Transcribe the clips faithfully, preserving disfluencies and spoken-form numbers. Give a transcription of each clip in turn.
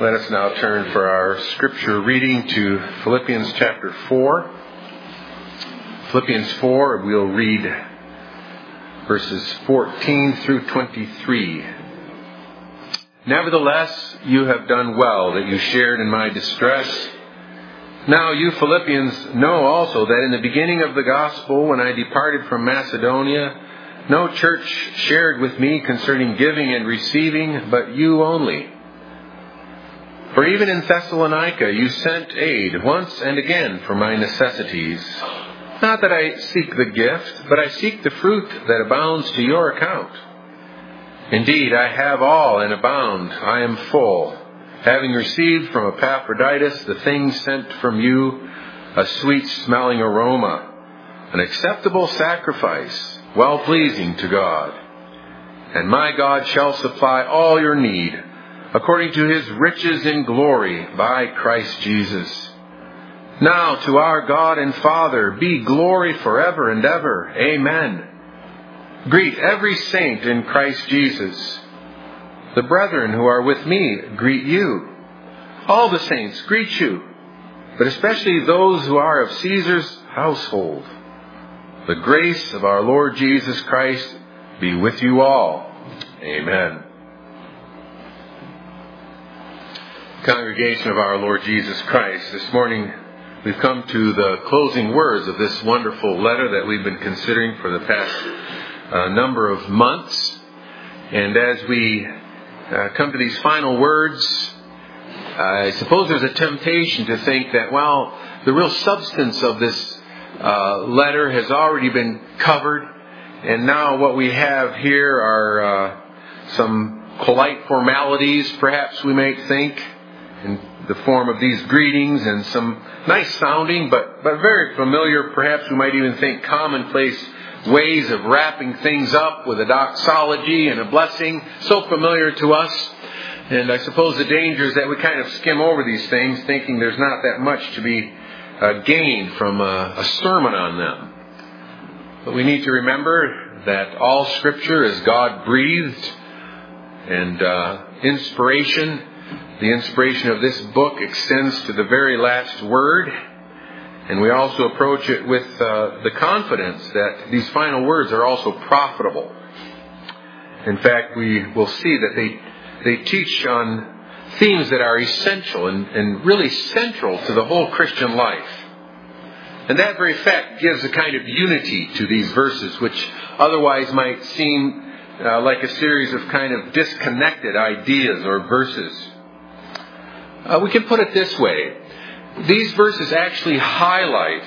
Let us now turn for our scripture reading to Philippians chapter four. Philippians four, we'll read verses fourteen through twenty-three. Nevertheless, you have done well that you shared in my distress. Now you Philippians know also that in the beginning of the gospel, when I departed from Macedonia, no church shared with me concerning giving and receiving, but you only. For even in Thessalonica you sent aid once and again for my necessities. Not that I seek the gift, but I seek the fruit that abounds to your account. Indeed, I have all and abound. I am full, having received from Epaphroditus the things sent from you, a sweet-smelling aroma, an acceptable sacrifice, well-pleasing to God. And my God shall supply all your need, according to his riches in glory by Christ Jesus. Now to our God and Father be glory forever and ever. Amen. Greet every saint in Christ Jesus. The brethren who are with me greet you. All the saints greet you, but especially those who are of Caesar's household. The grace of our Lord Jesus Christ be with you all. Amen. Congregation of our Lord Jesus Christ, this morning we've come to the closing words of this wonderful letter that we've been considering for the past uh, number of months. And as we uh, come to these final words, I suppose there's a temptation to think that, well, the real substance of this uh, letter has already been covered, and now what we have here are uh, some polite formalities, perhaps we might think, in the form of these greetings and some nice sounding, but, but very familiar, perhaps we might even think commonplace ways of wrapping things up with a doxology and a blessing, so familiar to us. And I suppose the danger is that we kind of skim over these things, thinking there's not that much to be uh, gained from a, a sermon on them. But we need to remember that all Scripture is God-breathed, and uh, inspiration, the inspiration of this book extends to the very last word. And we also approach it with uh, the confidence that these final words are also profitable. In fact, we will see that they they teach on themes that are essential and, and really central to the whole Christian life. And that very fact gives a kind of unity to these verses, which otherwise might seem uh, like a series of kind of disconnected ideas or verses. Uh, we can put it this way. These verses actually highlight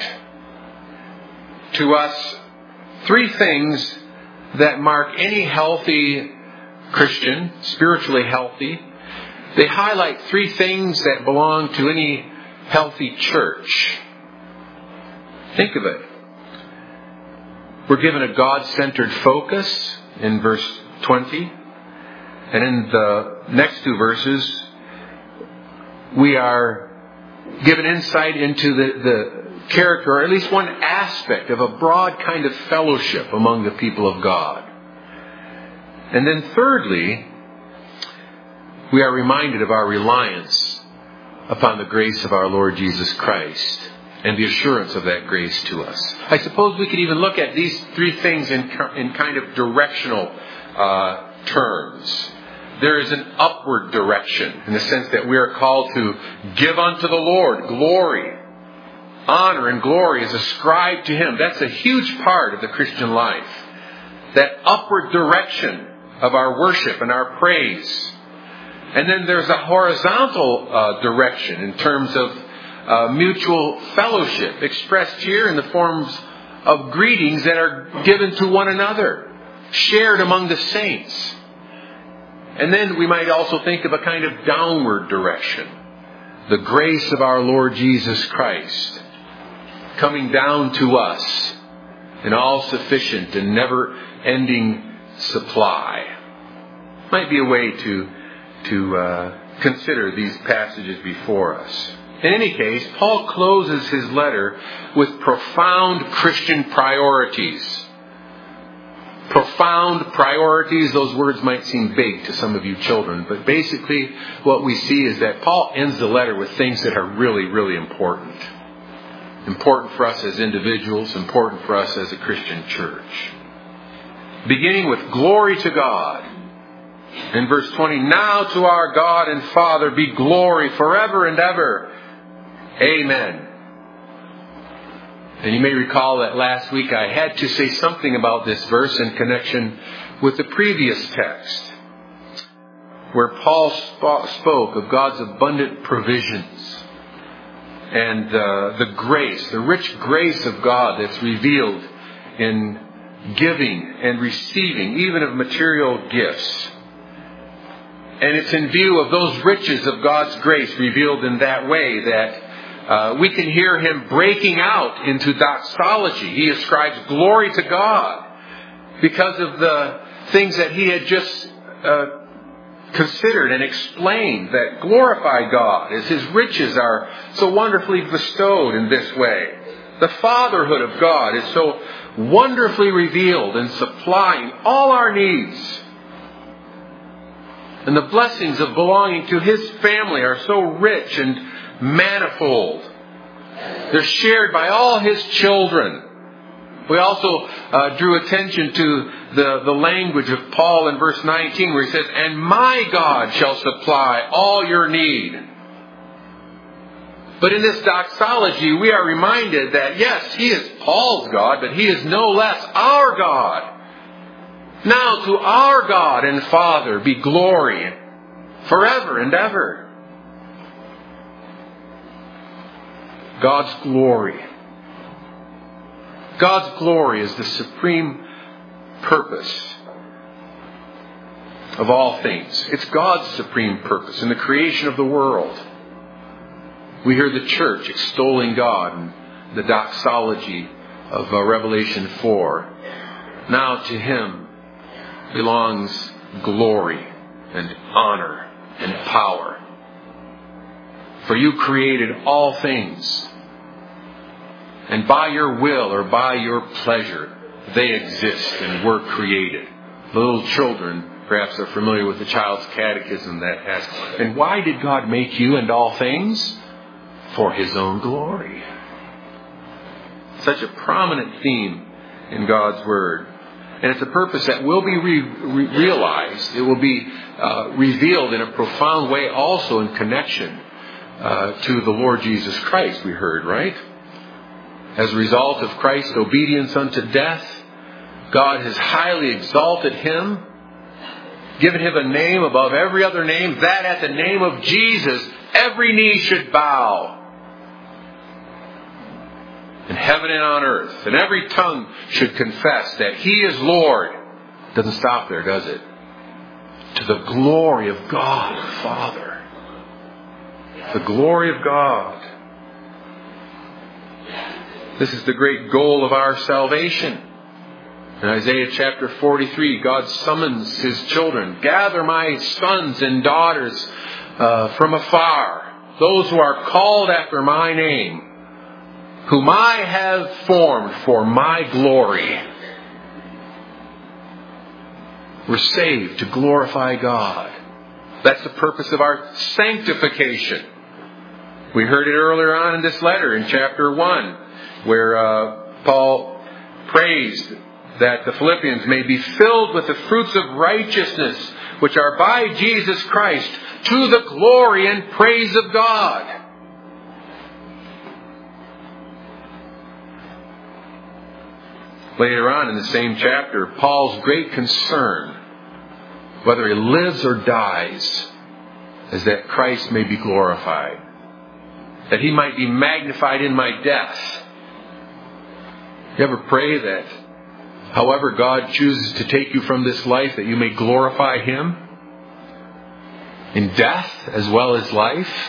to us three things that mark any healthy Christian, spiritually healthy. They highlight three things that belong to any healthy church. Think of it. We're given a God-centered focus in verse twenty. And in the next two verses, we are given insight into the, the character, or at least one aspect of a broad kind of fellowship among the people of God. And then thirdly, we are reminded of our reliance upon the grace of our Lord Jesus Christ and the assurance of that grace to us. I suppose we could even look at these three things in, in kind of directional uh, terms. There is an upward direction in the sense that we are called to give unto the Lord glory. Honor and glory is ascribed to Him. That's a huge part of the Christian life. That upward direction of our worship and our praise. And then there's a horizontal uh, direction in terms of uh, mutual fellowship expressed here in the forms of greetings that are given to one another, shared among the saints. And then we might also think of a kind of downward direction. The grace of our Lord Jesus Christ coming down to us in all sufficient and never-ending supply. Might be a way to, to uh, consider these passages before us. In any case, Paul closes his letter with profound Christian priorities. profound priorities. Those words might seem big to some of you children, but basically what we see is that Paul ends the letter with things that are really, really important. Important for us as individuals, important for us as a Christian church. Beginning with glory to God. In verse twenty, now to our God and Father be glory forever and ever. Amen. And you may recall that last week I had to say something about this verse in connection with the previous text, where Paul spoke of God's abundant provisions and uh, the grace, the rich grace of God that's revealed in giving and receiving, even of material gifts. And it's in view of those riches of God's grace revealed in that way that uh, we can hear him breaking out into doxology. He ascribes glory to God because of the things that he had just uh, considered and explained that glorify God as his riches are so wonderfully bestowed in this way. The fatherhood of God is so wonderfully revealed in supplying all our needs. And the blessings of belonging to his family are so rich and manifold. They're shared by all his children. We also uh, drew attention to the, the language of Paul in verse nineteen, where he says, and my God shall supply all your need. But in this doxology, we are reminded that, yes, he is Paul's God, but he is no less our God. Now to our God and Father be glory forever and ever. God's glory. God's glory is the supreme purpose of all things. It's God's supreme purpose in the creation of the world. We hear the church extolling God in the doxology of uh, Revelation four. Now to him belongs glory and honor and power. For you created all things, and by your will or by your pleasure they exist and were created. Little children perhaps are familiar with the child's catechism that asks, and why did God make you and all things? For his own glory. Such a prominent theme in God's Word. And it's a purpose that will be re- re- realized. It will be uh, revealed in a profound way also in connection uh, to the Lord Jesus Christ, we heard, right? As a result of Christ's obedience unto death, God has highly exalted him, given him a name above every other name, that at the name of Jesus every knee should bow. In heaven and on earth, and every tongue should confess that he is Lord. Doesn't stop there, does it? To the glory of God the Father. The glory of God. This is the great goal of our salvation. In Isaiah chapter forty-three, God summons his children. Gather my sons and daughters uh, from afar, those who are called after my name, whom I have formed for my glory. We're saved to glorify God. That's the purpose of our sanctification. We heard it earlier on in this letter in chapter one, where uh, Paul praised that the Philippians may be filled with the fruits of righteousness, which are by Jesus Christ, to the glory and praise of God. Later on in the same chapter, Paul's great concern, whether he lives or dies, is that Christ may be glorified, that he might be magnified in my death. You ever pray that however God chooses to take you from this life, that you may glorify him in death as well as life?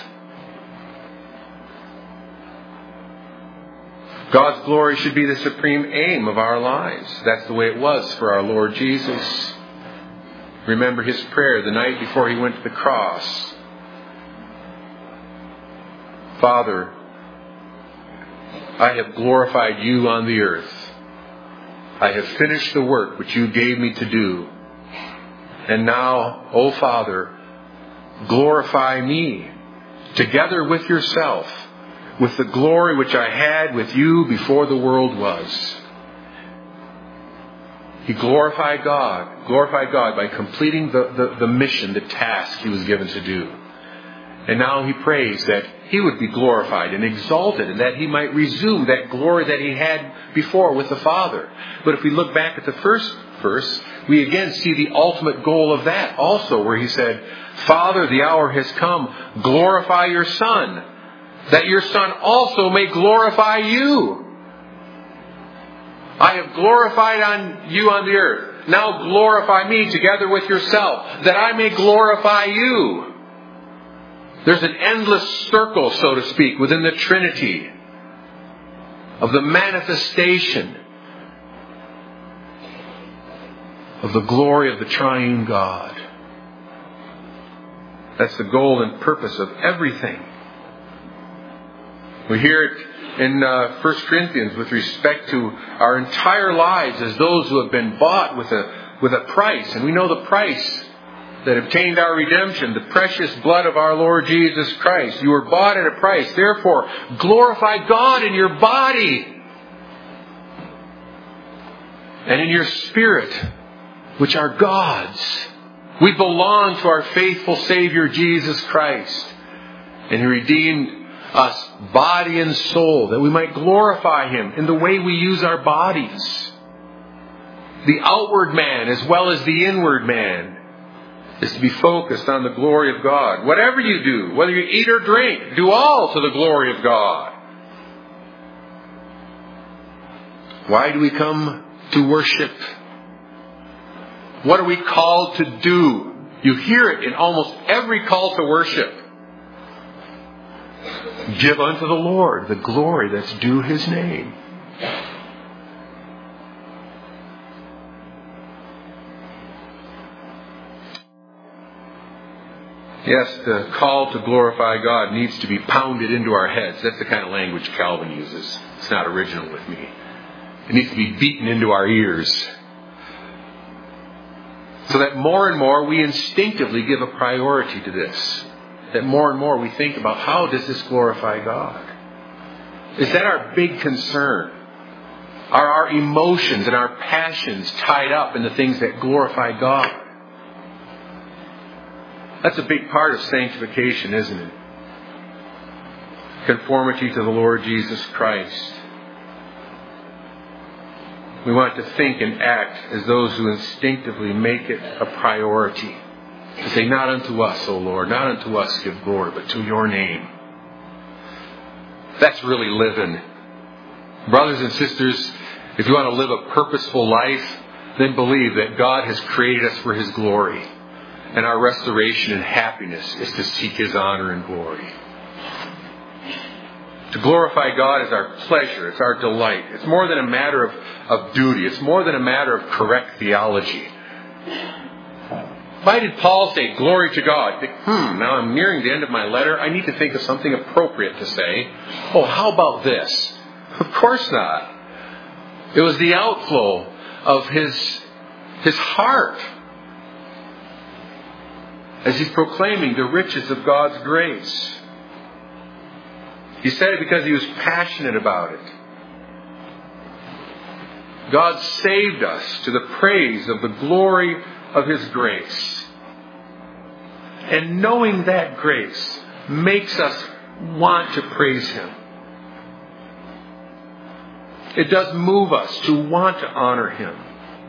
God's glory should be the supreme aim of our lives. That's the way it was for our Lord Jesus. Remember his prayer the night before he went to the cross. Father, I have glorified you on the earth. I have finished the work which you gave me to do. And now, O Father, glorify me together with yourself, with the glory which I had with you before the world was. He glorified God, glorified God by completing the, the, the mission, the task he was given to do. And now he prays that he would be glorified and exalted, and that he might resume that glory that he had before with the Father. But if we look back at the first verse, we again see the ultimate goal of that also, where he said, Father, the hour has come, glorify your Son, that your Son also may glorify you. I have glorified on you on the earth. Now glorify me together with yourself, that I may glorify you. There's an endless circle, so to speak, within the Trinity of the manifestation of the glory of the triune God. That's the goal and purpose of everything. We hear it in uh, First Corinthians with respect to our entire lives as those who have been bought with a with a price. And we know the price that obtained our redemption, the precious blood of our Lord Jesus Christ. You were bought at a price. Therefore, glorify God in your body and in your spirit, which are God's. We belong to our faithful Savior Jesus Christ. And He redeemed us body and soul, that we might glorify Him in the way we use our bodies. The outward man as well as the inward man is to be focused on the glory of God. Whatever you do, whether you eat or drink, do all to the glory of God. Why do we come to worship? What are we called to do? You hear it in almost every call to worship. Give unto the Lord the glory that's due His name. Yes, the call to glorify God needs to be pounded into our heads. That's the kind of language Calvin uses. It's not original with me. It needs to be beaten into our ears, so that more and more we instinctively give a priority to this. That more and more we think about, how does this glorify God? Is that our big concern? Are our emotions and our passions tied up in the things that glorify God? That's a big part of sanctification, isn't it? Conformity to the Lord Jesus Christ. We want to think and act as those who instinctively make it a priority. To say, not unto us, O Lord, not unto us give glory, but to your name. That's really living. Brothers and sisters, if you want to live a purposeful life, then believe that God has created us for His glory. And our restoration and happiness is to seek His honor and glory. To glorify God is our pleasure. It's our delight. It's more than a matter of, of duty. It's more than a matter of correct theology. Why did Paul say, glory to God? Hmm, now I'm nearing the end of my letter. I need to think of something appropriate to say. Oh, how about this? Of course not. It was the outflow of his, his heart as he's proclaiming the riches of God's grace. He said it because he was passionate about it. God saved us to the praise of the glory of His grace. And knowing that grace makes us want to praise Him. It does move us to want to honor Him.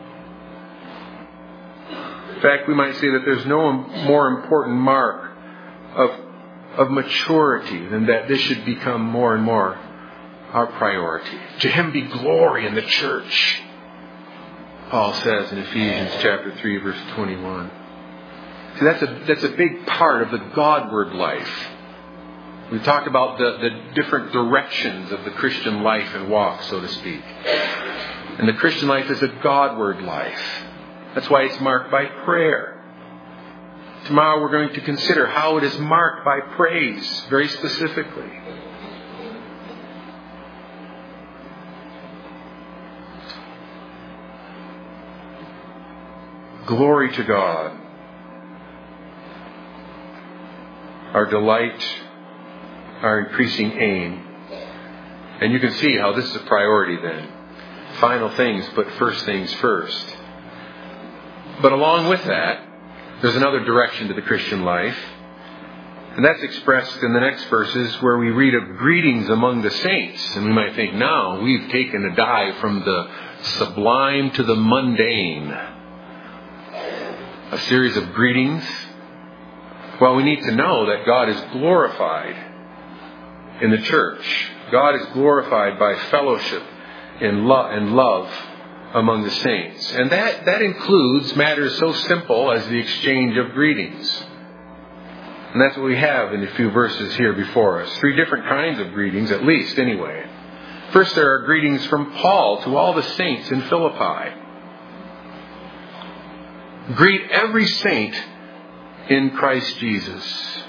In fact, we might say that there's no more important mark of, of maturity than that this should become more and more our priority. To Him be glory in the church, Paul says in Ephesians chapter three, verse twenty-one. See, that's a, that's a big part of the Godward life. We've talked about the, the different directions of the Christian life and walk, so to speak. And the Christian life is a Godward life. That's why it's marked by prayer. Tomorrow we're going to consider how it is marked by praise, very specifically. glory to God, our delight, our increasing aim. And you can see how this is a priority then. Final things, but first things first. But along with that, there's another direction to the Christian life. And that's expressed in the next verses where we read of greetings among the saints. And we might think, now we've taken a dive from the sublime to the mundane. A series of greetings. Well, we need to know that God is glorified in the church. God is glorified by fellowship and lo- and love among the saints. And that, that includes matters so simple as the exchange of greetings. And that's what we have in a few verses here before us. Three different kinds of greetings, at least anyway. First, there are greetings from Paul to all the saints in Philippi. Greet every saint in Christ Jesus.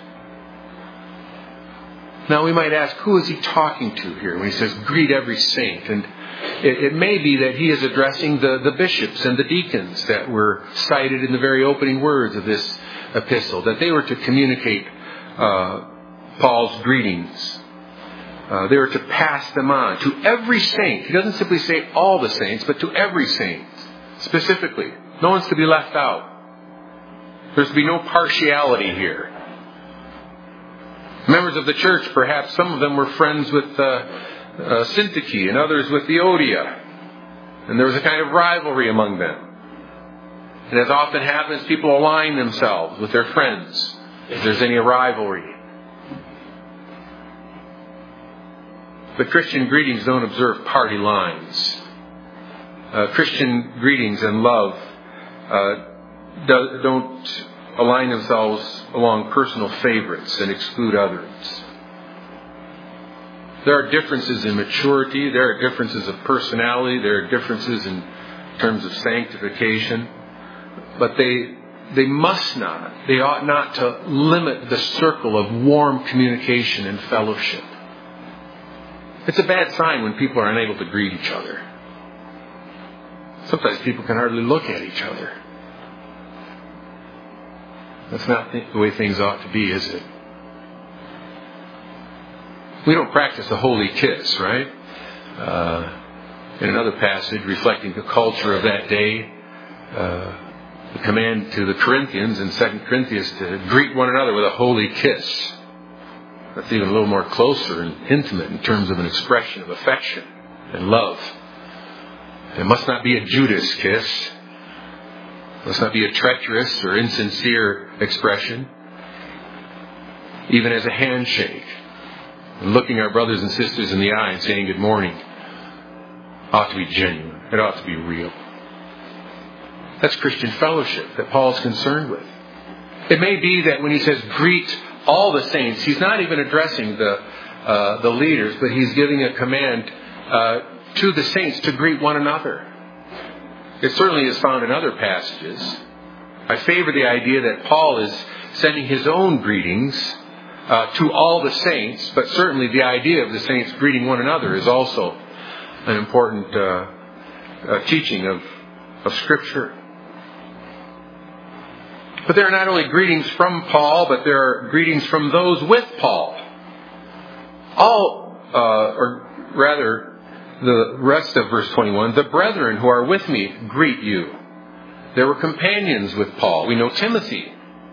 Now we might ask, who is he talking to here when he says greet every saint? And it, it may be that he is addressing the, the bishops and the deacons that were cited in the very opening words of this epistle, that they were to communicate uh, Paul's greetings. Uh, they were to pass them on to every saint. He doesn't simply say all the saints, but to every saint specifically. No one's to be left out. There's to be no partiality here. Members of the church, perhaps some of them were friends with uh, uh, Syntyche and others with Euodia. And there was a kind of rivalry among them. And as often happens, people align themselves with their friends if there's any rivalry. But Christian greetings don't observe party lines. Uh, Christian greetings and love uh, do, don't align themselves along personal favorites and exclude others. There are differences in maturity. There are differences of personality. There are differences in terms of sanctification. But they they must not, they ought not to limit the circle of warm communication and fellowship. It's a bad sign when people are unable to greet each other. Sometimes people can hardly look at each other. That's not the way things ought to be, is it? We don't practice a holy kiss, right? Uh, in another passage reflecting the culture of that day, uh, the command to the Corinthians in Second Corinthians to greet one another with a holy kiss. That's even a little more closer and intimate in terms of an expression of affection and love. It must not be a Judas kiss. It must not be a treacherous or insincere expression. Even as a handshake, looking our brothers and sisters in the eye and saying good morning ought to be genuine. It ought to be real. That's Christian fellowship that Paul's concerned with. It may be that when he says greet all the saints, he's not even addressing the uh, the leaders, but he's giving a command uh, to the saints to greet one another. It certainly is found in other passages. I favor the idea that Paul is sending his own greetings uh, to all the saints, but certainly the idea of the saints greeting one another is also an important uh, uh, teaching of, of Scripture. But there are not only greetings from Paul, but there are greetings from those with Paul. All, uh, or rather, the rest of verse twenty-one, the brethren who are with me greet you. There were companions with Paul. We know Timothy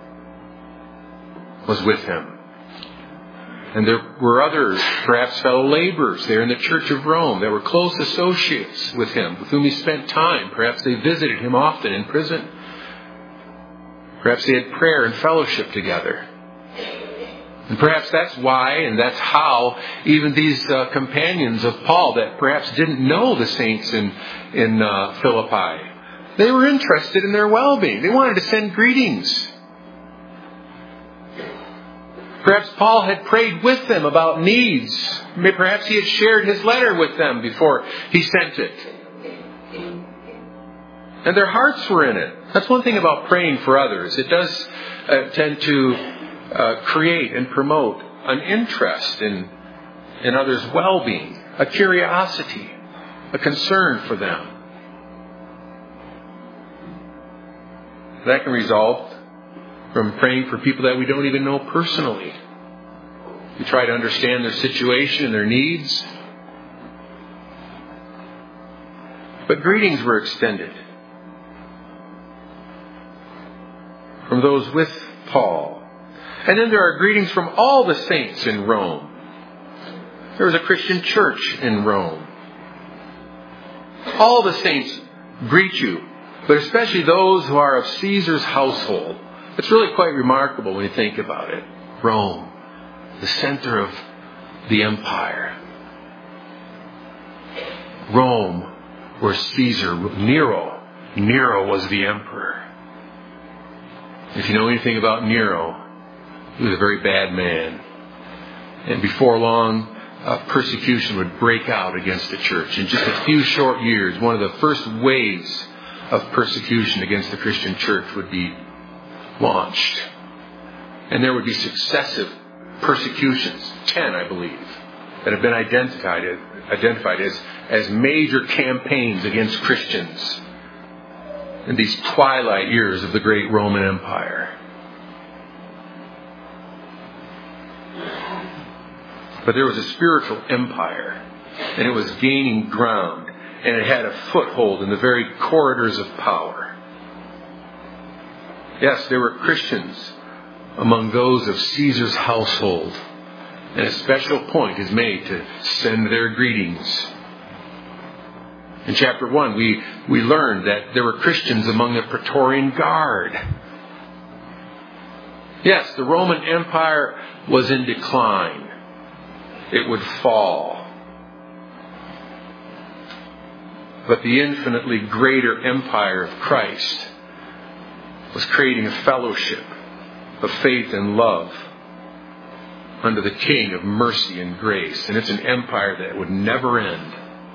was with him. And there were others, perhaps fellow laborers there in the church of Rome that were close associates with him, with whom he spent time. Perhaps they visited him often in prison. Perhaps they had prayer and fellowship together. And perhaps that's why and that's how even these uh, companions of Paul that perhaps didn't know the saints in, in uh, Philippi, they were interested in their well-being. They wanted to send greetings. Perhaps Paul had prayed with them about needs. Perhaps he had shared his letter with them before he sent it. And their hearts were in it. That's one thing about praying for others. It does uh, tend to uh, create and promote an interest in, in others' well-being, a curiosity, a concern for them. That can result from praying for people that we don't even know personally. We try to understand their situation and their needs. But greetings were extended from those with Paul. And then there are greetings from all the saints in Rome. There was a Christian church in Rome. All the saints greet you, but especially those who are of Caesar's household. It's really quite remarkable when you think about it. Rome, the center of the empire. Rome, where Caesar, Nero, Nero was the emperor. If you know anything about Nero, he was a very bad man. And before long, uh, persecution would break out against the church. In just a few short years, one of the first waves of persecution against the Christian church would be launched. And there would be successive persecutions, ten, I believe, that have been identified, identified as, as major campaigns against Christians in these twilight years of the great Roman Empire. But there was a spiritual empire, and it was gaining ground, and it had a foothold in the very corridors of power. Yes, there were Christians among those of Caesar's household, and a special point is made to send their greetings. In chapter one, we, we learned that there were Christians among the Praetorian Guard. Yes, the Roman Empire was in decline. It would fall. But the infinitely greater empire of Christ was creating a fellowship of faith and love under the King of mercy and grace. And it's an empire that would never end.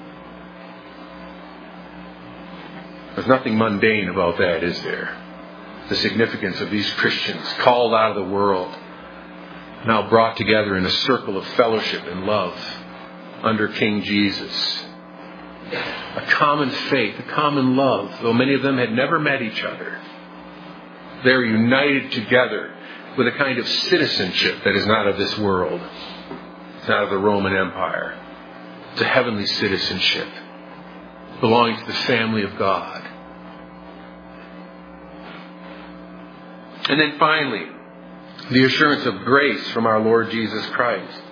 There's nothing mundane about that, is there? The significance of these Christians called out of the world, now brought together in a circle of fellowship and love under King Jesus. A common faith, a common love, though many of them had never met each other. They're united together with a kind of citizenship that is not of this world. It's not of the Roman Empire. It's a heavenly citizenship belonging to the family of God. And then finally, the assurance of grace from our Lord Jesus Christ.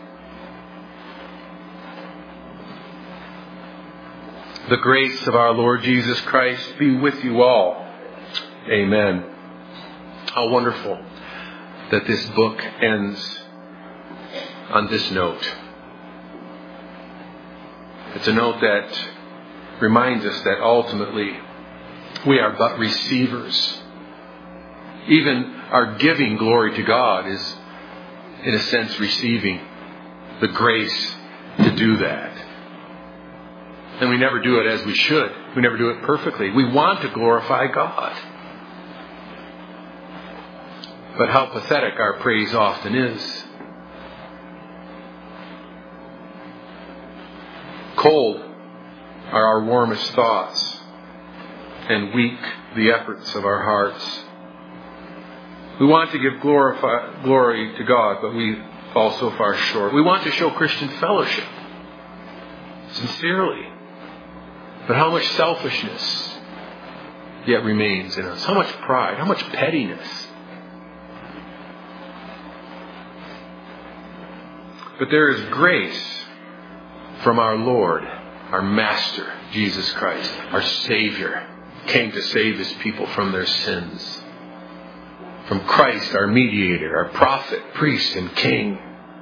The grace of our Lord Jesus Christ be with you all. Amen. How wonderful that this book ends on this note. It's a note that reminds us that ultimately we are but receivers. Even our giving glory to God is, in a sense, receiving the grace to do that. And we never do it as we should. We never do it perfectly. We want to glorify God. But how pathetic our praise often is. Cold are our warmest thoughts, and weak the efforts of our hearts. We want to give glorify, glory to God, but we fall so far short. We want to show Christian fellowship, sincerely. But how much selfishness yet remains in us? How much pride? How much pettiness? But there is grace from our Lord, our Master, Jesus Christ, our Savior, came to save His people from their sins. From Christ, our mediator, our prophet, priest, and king.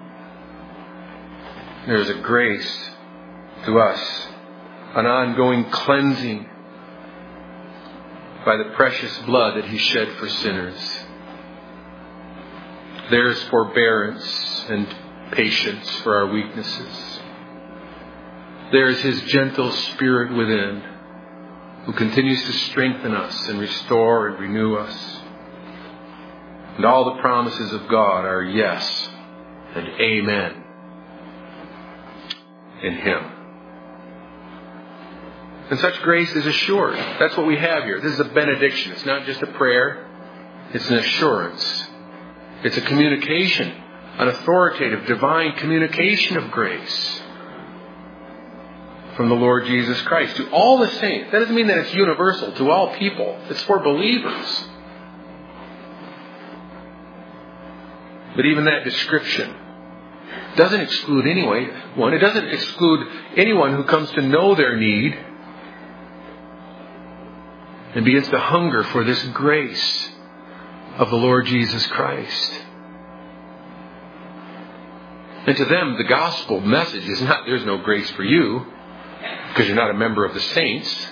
There is a grace to us, an ongoing cleansing by the precious blood that He shed for sinners. There is forbearance and patience for our weaknesses. There is His gentle Spirit within, who continues to strengthen us and restore and renew us. And all the promises of God are yes and amen in Him. And such grace is assured. That's what we have here. This is a benediction. It's not just a prayer. It's an assurance. It's a communication, an authoritative, divine communication of grace from the Lord Jesus Christ to all the saints. That doesn't mean that it's universal to all people. It's for believers. But even that description doesn't exclude anyone. It doesn't exclude anyone who comes to know their need and begins to hunger for this grace of the Lord Jesus Christ. And to them, the gospel message is not, there's no grace for you because you're not a member of the saints.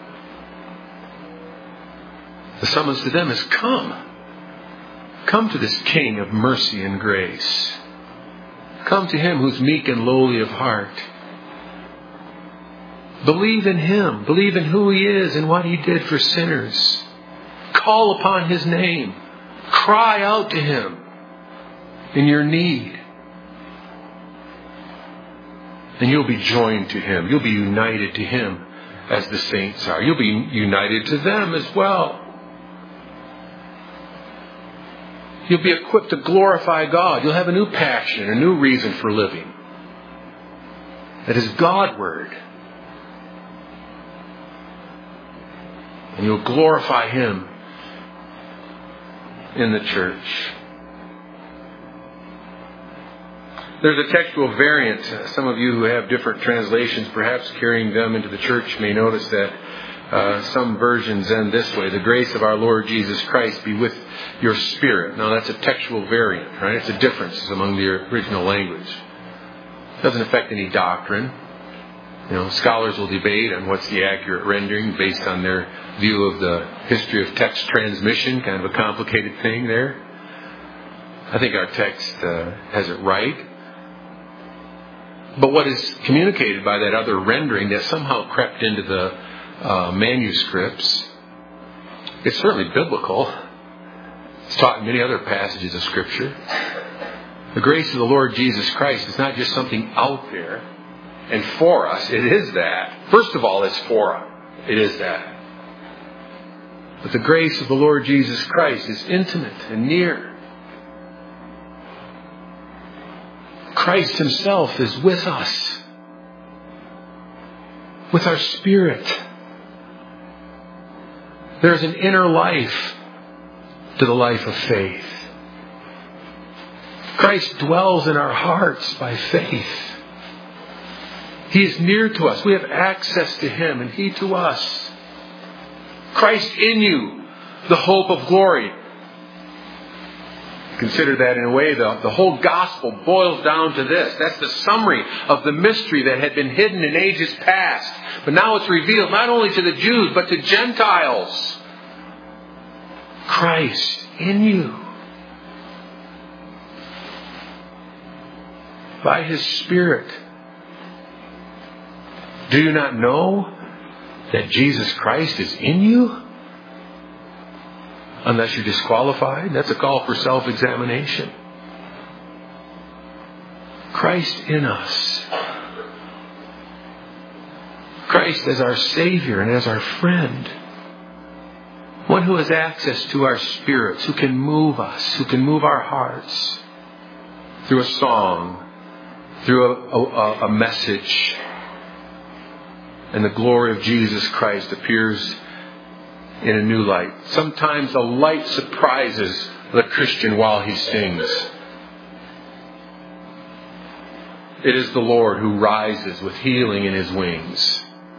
The summons to them is come. Come to this King of mercy and grace. Come to Him who's meek and lowly of heart. Believe in Him. Believe in who He is and what He did for sinners. Call upon His name. Cry out to Him in your need. And you'll be joined to Him. You'll be united to Him as the saints are. You'll be united to them as well. You'll be equipped to glorify God. You'll have a new passion, a new reason for living. That is Godward. And you'll glorify Him in the church. There's a textual variant. Some of you who have different translations, perhaps carrying them into the church, may notice that uh, some versions end this way: the grace of our Lord Jesus Christ be with your spirit. Now that's a textual variant, right? It's a difference among the original language. It doesn't affect any doctrine. You know, scholars will debate on what's the accurate rendering based on their view of the history of text transmission. Kind of a complicated thing there. I think our text uh, has it right. But what is communicated by that other rendering that somehow crept into the uh, manuscripts, it's certainly biblical. It's taught in many other passages of Scripture. The grace of the Lord Jesus Christ is not just something out there and for us. It is that. First of all, it's for us. It is that. But the grace of the Lord Jesus Christ is intimate and near. Christ Himself is with us, with our spirit. There's an inner life to the life of faith. Christ dwells in our hearts by faith. He is near to us. We have access to Him and He to us. Christ in you, the hope of glory. Consider that in a way, the, the whole gospel boils down to this. That's the summary of the mystery that had been hidden in ages past. But now it's revealed not only to the Jews, but to Gentiles. Christ in you. By His Spirit. Do you not know that Jesus Christ is in you? Unless you're disqualified, that's a call for self-examination. Christ in us. Christ as our Savior and as our friend. One who has access to our spirits, who can move us, who can move our hearts through a song, through a, a, a message. And the glory of Jesus Christ appears in a new light. Sometimes the light surprises the Christian while he sings. It is the Lord who rises with healing in His wings.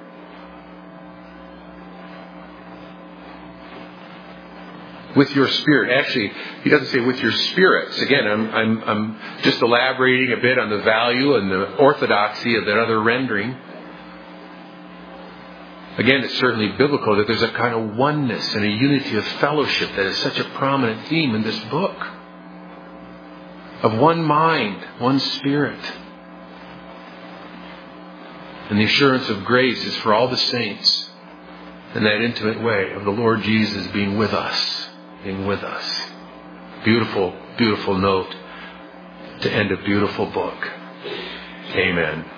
With your spirit. Actually, he doesn't say with your spirits. Again, I'm, I'm, I'm just elaborating a bit on the value and the orthodoxy of that other rendering. Again, it's certainly biblical that there's a kind of oneness and a unity of fellowship that is such a prominent theme in this book. Of one mind, one spirit. And the assurance of grace is for all the saints in that intimate way of the Lord Jesus being with us. Being with us. Beautiful, beautiful note to end a beautiful book. Amen.